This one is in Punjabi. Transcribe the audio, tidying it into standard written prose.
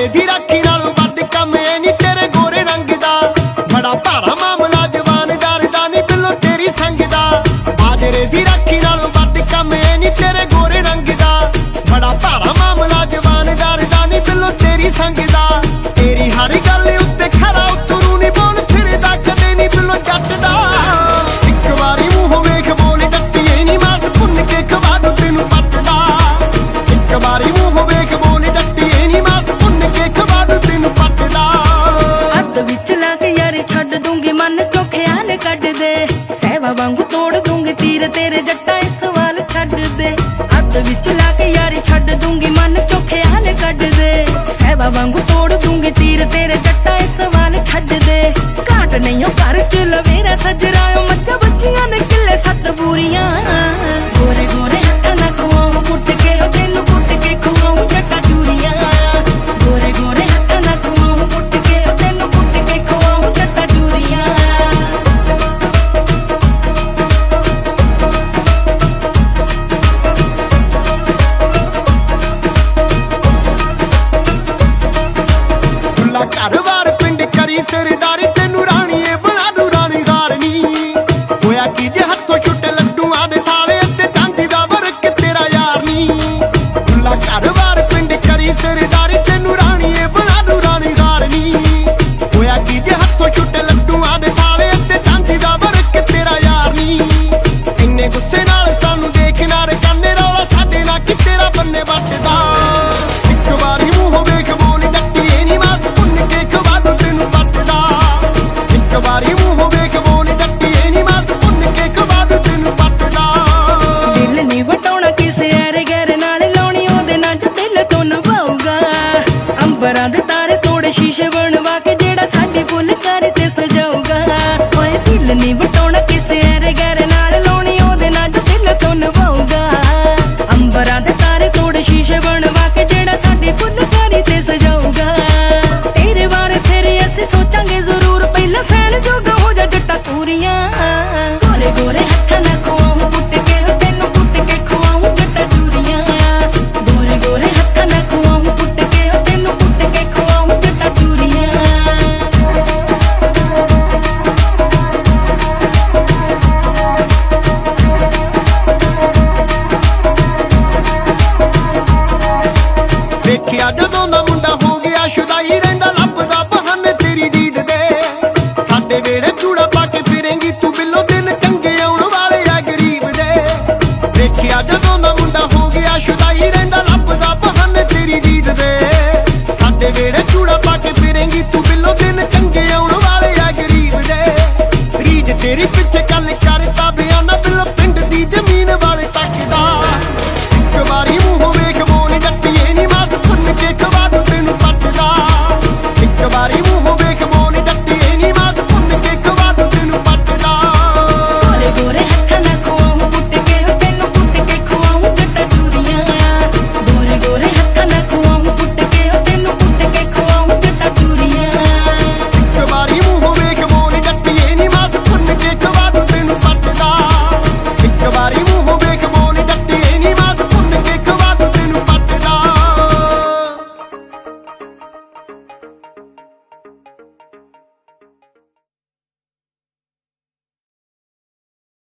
ਬਾਜਰੇ ਦੀ ਰਾਖੀ ਨਾਲੋਂ ਵੱਧ ਕੰਮ ਐ ਨੀ ਤੇਰੇ ਗੋਰੇ ਰੰਗ ਦਾ। ਬੜਾ ਭਾਰਾ ਮਾਮਲਾ ਜਵਾਨਦਾਰ ਦਾ ਨੀ ਬਿੱਲੋ ਤੇਰੀ ਸੰਗ ਦਾ। ਬਾਜਰੇ ਦੀ ਰਾਖੀ ਨਾਲੋਂ ਵੱਧ ਕੰਮ ਐ ਨੀ ਤੇਰੇ ਗੋਰੇ ਰੰਗ ਦਾ। ਬੜਾ ਭਾਰਾ ਮਾਮਲਾ ਜਵਾਨਦਾਰ ਦਾ ਨੀ ਬਿੱਲੋ ਤੇਰੀ ਸੰਗ ਦਾ। ਤੇਰੀ ਹਰ ਗੱਲ ਉੱਤੇ ਖਰਾ ਉਤਰੂ ਨੀ ਬੋਲ ਫਿਰਦਾ ਕਦੇ ਨੀ ਬਿੱਲੋ ਜੱਟ ਦਾ। ਇੱਕ ਵਾਰੀ ਮੂੰਹ ਵੇਖ ਬੋਲ ਜੱਟੀਏ ਨੀ ਮਾਸ ਭੁੰਨ ਕੇ ਖਵਾ ਦੂੰ ਤੈਨੂੰ ਪੱਟਦਾ। ਇੱਕ ਵਾਰੀ ਮੂੰਹ ਵੇਖ ਬੋਲ ਜੱਟੀਏ ਨੀ ਮਾਸ ਭੁੰਨ ਕੇ ਖਵਾ ਦੂੰ ਤੈਨੂੰ ਪੱਟਦਾ। ਹੱਥ ਵਿੱਚ ਲਾ ਕੇ ਯਾਰੇ ਛੱਡ ਦੂੰਗੀ ਮਨ ਚੋਂ ਖਿਆਲ ਕੱਢ ਦੇ। ਸਹਿਵਾ ਵਾਂਗੂ ਤੋੜ ਦੂੰਗੀ ਤੀਰ ਤੇਰੇ ਜੱਟਾਂ ਇਸ ਸਵਾਲ ਛੱਡ ਦੇ। ਹੱਥ ਵਿੱਚ ਲਾ ਕੇ ਯਾਰੇ ਛੱਡ ਦੂੰਗੀ ਮਨ ਚੋਂ ਖਿਆਲ ਕੱਢ ਦੇ। ਸਹਿਵਾ ਵਾਂਗੂ ਤੋੜ ਦੂੰਗੀ ਤੀਰ ਤੇਰੇ ਜੱਟਾਂ ਇਸ ਸਵਾਲ ਛੱਡ ਦੇ। ਘਾਟ ਨਹੀਂ ਉਹ ਘਰ ਚ ਲਵੇਰਾ ਸਜਰਾ ਮੱਝਾਂ ਬੱਚੀਆਂ ਨੇ ਕਿੱਲੇ ਸੱਤ ਬੂਰੀਆਂ। ਗੋਰੇ ਗੋਰੇ ਹੱਥਾਂ ਨਾਲ ਖਵਾਉਂ ਕੁੱਟ ਕੇ ਉਹ ਤੈਨੂੰ ਕੁੱਟ ਕੇ ਖਵਾਉਂ ਜੱਟਾਂ ਚੂਰੀਆਂ। ਗੋਰੇ ਗੋਰੇ ਹੱਥਾਂ ਨਾਲ ਖਵਾਉਂ ਕੁੱਟ ਕੇ ਉਹ ਤੈਨੂੰ ਕੁੱਟ ਕੇ ਖਵਾਉਂ ਜੱਟਾਂ ਚੂਰੀਆਂ। ਖੁੱਲਾ ਘਰ-ਬਾਰ ਪਿੰਡ ਕਰੀ ਸਰਦਾਰੀ ਤੈਨੂੰ ਰਾਣੀਏ ਬਣਾ ਦੂੰ ਰਾਣੀ ਹਾਰਨੀ। ਹੋਇਆ ਕੀ ਜੇ ਹੱਥੋਂ ਛੁੱਟੇ ਲੱਡੂਆਂ ਦੇ ਥਾਲੇ ਅਤੇ ਚਾਂਦੀ ਦਾ ਵਰਕ ਤੇਰਾ ਯਾਰ ਨੀ। ਖੁੱਲਾ ਘਰ-ਬਾਰ ਪਿੰਡ ਕਰੀ ਸਰਦਾਰੀ ਤੈਨੂੰ ਰਾਣੀਏ ਬਣਾ ਦੂੰ ਰਾਣੀ ਹਾਰਨੀ। ਹੋਇਆ ਕੀ ਜੇ ਹੱਥੋਂ ਛੁੱਟੇ ਲੱਡੂਆਂ ਦੇ ਥਾਲੇ ਅਤੇ ਚਾਂਦੀ ਦਾ ਵਰਕ ਤੇਰਾ ਯਾਰ ਨੀ। ਇੰਨੇ ਗੁੱਸੇ ਨਾਲ ਸਾਨੂੰ ਦੇਖ ਨਾ ਰਕਾਨੇ ਰੌਲਾ ਸਾਡੇ ਨਾਲ ਕਿ ਤੇਰਾ ਬੰਨੇ ਵੱਟਦਾ। ਇੱਕ ਵਾਰੀ ਮੂੰਹ ਵੇਖ ਬੋਲ ਜੱਟੀਏ ਨੀ ਮਾਸ ਭੁੰਨ ਕੇ ਖਵਾ ਦੂੰ ਤੈਨੂੰ ਪੱਟਦਾ। ਇੱਕ ਵਾਰੀ ਮੂੰਹ ਵੇਖ ਬੋਲ ਜੱਟੀਏ ਨੀ ਮਾਸ ਭੁੰਨ ਕੇ ਖਵਾ ਦੂੰ ਤੈਨੂੰ ਪੱਟਦਾ। ਦਿਲ ਨੀ ਵਟਾਉਣਾ ਕਿਸੇ ਐਰੇ ਗੈਰ ਨਾਲ ਲਾਉਣੀ ਉਹਦੇ ਨਾਲ ਜੋ ਦਿਲ ਤੋਂ ਨਿਭਾਊਗਾ। ਅੰਬਰਾਂ ਦੇ ਤਾਰੇ ਤੋੜੇ ਸ਼ੀਸ਼ੇ ਬਣਵਾ ਕੇ ਜਿਹੜਾ ਸਾਡੀ ਫੁੱਲਕਾਰੀ ਤੇ ਸਜਾਊਗਾ। ਓਏ ਦਿਲ ਨੀ ਵਟਾਉਣਾ ਕਿਸੇ ਐਰੇ ਗੈਰ ਨਾਲ ਲਾਉਣੀ ਉਹਦੇ ਨਾਲ ਜੋ ਦਿਲ ਤੋਂ ਨਿਭਾਊਗਾ। ਅੰਬਰਾਂ ਦੇ ਤਾਰੇ ਤੋੜੇ ਸ਼ੀਸ਼ੇ ਬਣਵਾ ਕੇ ਜਿਹੜਾ ਸਾਡੀ ਫੁੱਲਕਾਰੀ ਤੇ ਸਜਾਊਗਾ। ਤੇਰੇ ਬਾਰੇ ਫਿਰ ਅਸੀਂ ਸੋਚਾਂਗੇ ਜ਼ਰੂਰ ਪਹਿਲਾਂ ਸਹਿਣ ਜੋਗਾ ਹੋ ਜਾ ਜੱਟਾਂ ਪੂਰੀਆਂ। ਗੋਰੇ ਗੋਰੇ ਹੱਥਾਂ ਨਾਲ ਖਵਾਉਂ ਕੁੱਟ ਕੇ ਉਹ ਤੈਨੂੰ ਕੁੱਟ ਕੇ ਖਵਾਉਂ ਜੱਟਾਂ ਚੂਰੀਆਂ। ਗੋਰੇ ਗੋਰੇ ਹੱਥਾਂ ਨਾਲ ਖਵਾਉਂ ਕੁੱਟ ਕੇ ਉਹ ਤੈਨੂੰ ਕੁੱਟ ਕੇ ਖਵਾਉਂ ਜੱਟਾਂ ਚੂਰੀਆਂ। ਵੇਖਿਆ ਜਦੋਂ ਦਾ ਮੁੰਡਾ ਹੋ ਗਿਆ ਸ਼ੁਦਾਈ